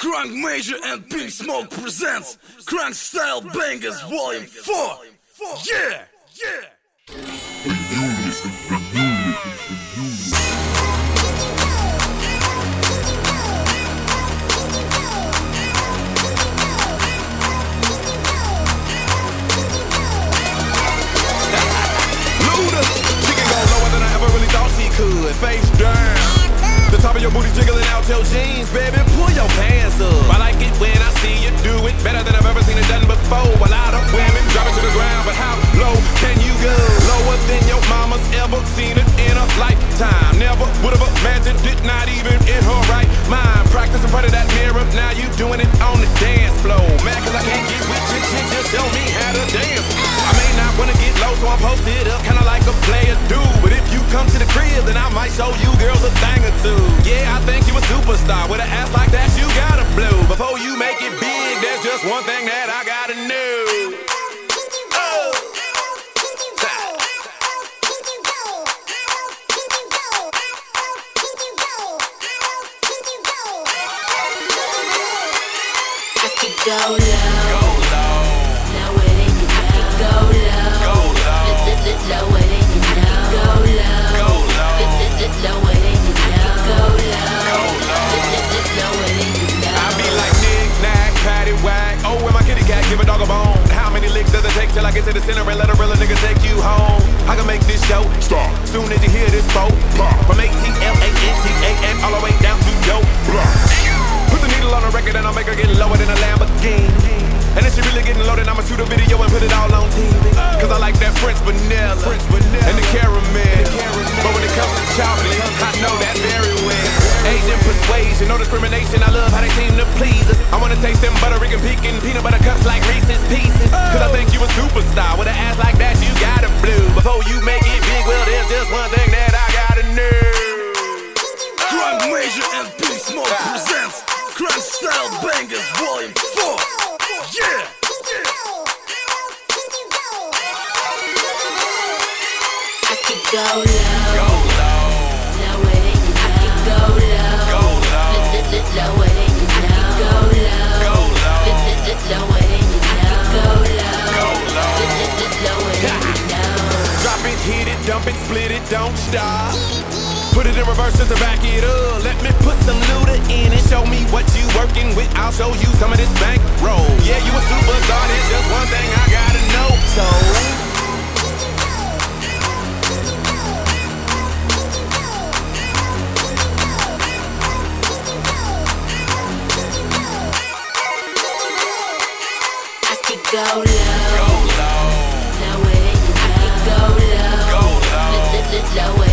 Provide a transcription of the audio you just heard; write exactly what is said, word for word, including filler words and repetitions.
Crunk Major and Pink Smoke presents Crunk Style Bangers Volume four. Yeah, yeah. Luda, she can go lower than I ever really thought she could. Face down. The top of your booty jiggling out your jeans, baby, pull your pants up. I like it when I see you do it better than I've ever seen it done before. A lot of women drop it to the ground, but how low can you go? Lower than your mama's ever seen it in a lifetime. Never would've imagined it, not even in her right mind. Practice in front of that mirror, now you doing it on the dance floor. Mad cause I can't get with you, chick, just show me how to dance. I may not wanna get low, so I'm posted up, kinda like a player do. But if you come to the crib, then I might show you girls a thing or two. Yeah, I think you a superstar. With an ass like that, you gotta blow. Before you make it big, there's just one thing that I gotta know. Oh. I could go low. Go low. Lower than you know. I could go low. Go low. Lower than you know. Go low. Go low. Lower than you know. Go low. Go low. Lower than you know. I be like knick knack, patty whack. Oh, where my kitty cat, give a dog a bone. How many licks does it take till I get to the center and let a real nigga take you home? I can make this show stop soon as you hear this boat pop. From A T L A N T A N all the way down to yo block. Put the needle on the record and I'll make her get lower than a Lamborghini. And if she really getting loaded, I'ma shoot a video and put it all on T V. Cause I like that French vanilla, French vanilla and the caramel. But when it comes to chocolate, I know that very well. Asian persuasion, no discrimination, I love how they seem to please us. I wanna taste them butter and pecan peanut butter cups like Reese's Pieces. Cause I think you a superstar, with an ass like that you gotta blow. Before you make it big, well there's just one thing that I gotta know. Crunk Major and Pink Smoke presents Crunk Style Bangers Volume four. Yeah, yeah. I could go low. Go low. Lower than you know. I could go low. Go low. Lower than you know. Go low. Go low. Lower than you know. Go low. Go low. Lower than you know. Drop it, hit it, dump it, split it, don't stop. Put it in reverse just to back it up. Let me put some Luda in and show me what you working with. I'll show you some of this bankroll. Yeah, you a superstar, there's just one thing I gotta know. So I could go low. go low, Lower than you know. I could go low. go low, Lower